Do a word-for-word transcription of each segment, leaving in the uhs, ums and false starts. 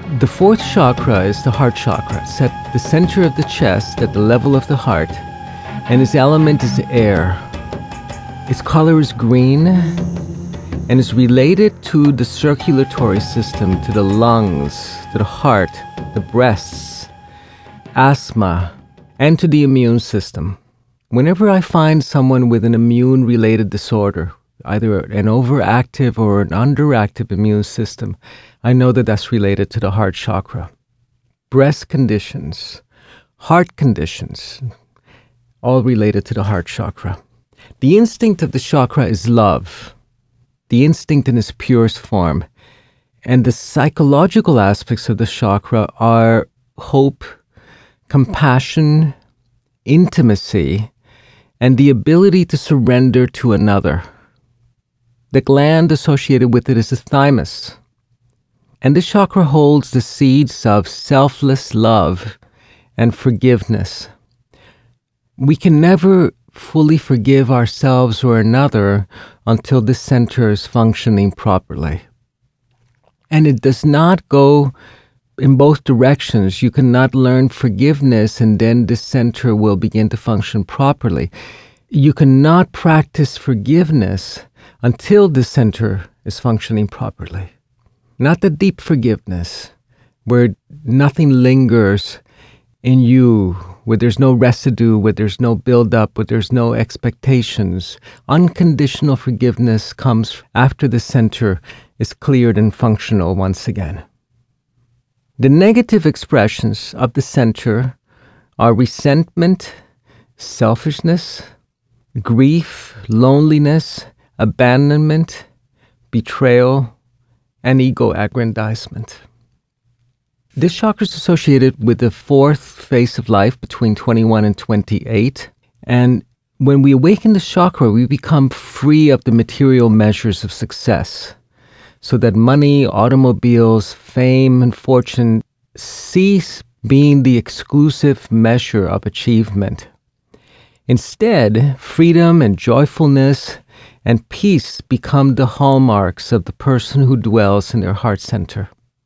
The fourth chakra is the heart chakra. It's at the center of the chest, at the level of the heart, and its element is air. Its color is green and is related to the circulatory system, to the lungs, to the heart, the breasts, asthma, and to the immune system. Whenever I find someone with an immune-related disorder, either an overactive or an underactive immune system, I know that that's related to the heart chakra. Breast conditions, heart conditions, all related to the heart chakra. The instinct of the chakra is love. The instinct in its purest form. And the psychological aspects of the chakra are hope, compassion, intimacy, and the ability to surrender to another. The gland associated with it is the thymus. And this chakra holds the seeds of selfless love and forgiveness. We can never fully forgive ourselves or another until this center is functioning properly. And it does not go in both directions. You cannot learn forgiveness and then this center will begin to function properly. You cannot practice forgiveness until this center is functioning properly. Not the deep forgiveness, where nothing lingers in you, where there's no residue, where there's no buildup, where there's no expectations. Unconditional forgiveness comes after the center is cleared and functional once again. The negative expressions of the center are resentment, selfishness, grief, loneliness, abandonment, betrayal, and ego aggrandizement. This chakra is associated with the fourth phase of life between twenty-one and twenty-eight. And when we awaken the chakra, we become free of the material measures of success. So that money, automobiles, fame, and fortune cease being the exclusive measure of achievement. Instead, freedom and joyfulness and peace become the hallmarks of the person who dwells in their heart center.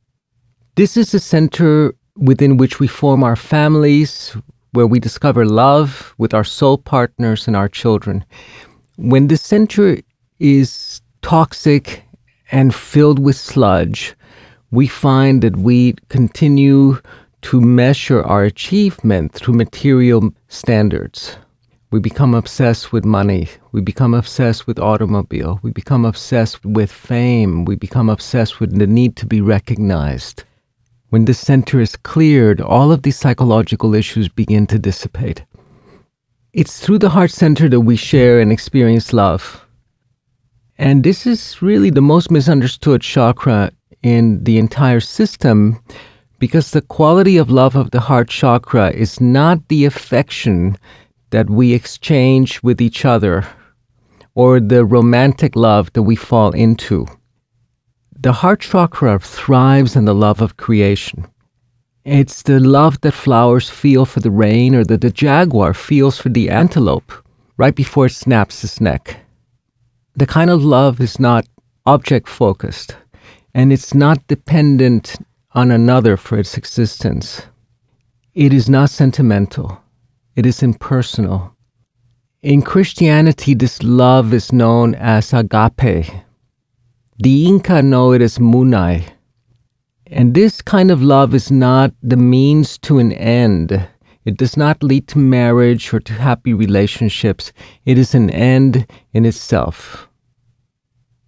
This is the center within which we form our families, where we discover love with our soul partners and our children. When the center is toxic and filled with sludge, we find that we continue to measure our achievement through material standards. We become obsessed with money. We become obsessed with automobile. We become obsessed with fame. We become obsessed with the need to be recognized. When this center is cleared, all of these psychological issues begin to dissipate. It's through the heart center that we share and experience love. And this is really the most misunderstood chakra in the entire system, because the quality of love of the heart chakra is not the affection that we exchange with each other or the romantic love that we fall into. The heart chakra thrives on the love of creation. It's the love that flowers feel for the rain, or that the jaguar feels for the antelope right before it snaps its neck. The kind of love is not object-focused, and it's not dependent on another for its existence. It is not sentimental. It is impersonal. In Christianity, this love is known as agape. The Inca know it as munai. And this kind of love is not the means to an end. It does not lead to marriage or to happy relationships. It is an end in itself.